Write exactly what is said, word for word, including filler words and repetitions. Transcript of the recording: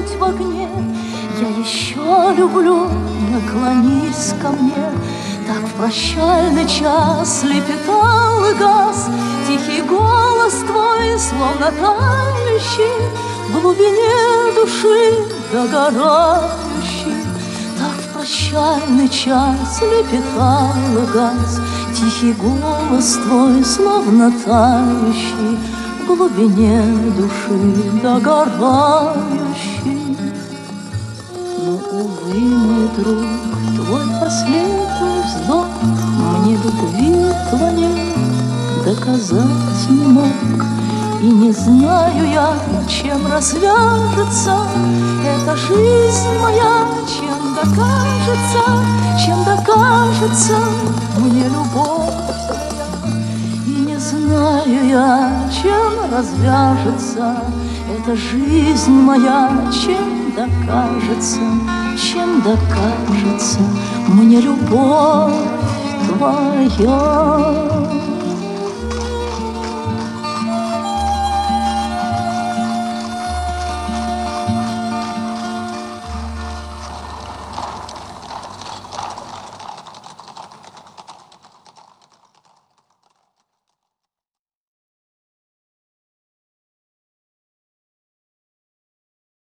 путь в огне. Я еще люблю, наклонись ко мне. Так в прощальный час лепетал газ, тихий голос твой, словно тающий в глубине души догорающий. Так в прощальный час лепетал газ, тихий голос твой, словно тающий в глубине души догорающий. Но, увы, мой друг, твой последний вздох мне любви твоей доказать не мог. И не знаю я, чем развяжется эта жизнь моя, чем докажется, чем докажется мне любовь твоя. И не знаю я, чем развяжется эта жизнь моя, чем докажется, чем докажется мне любовь твоя.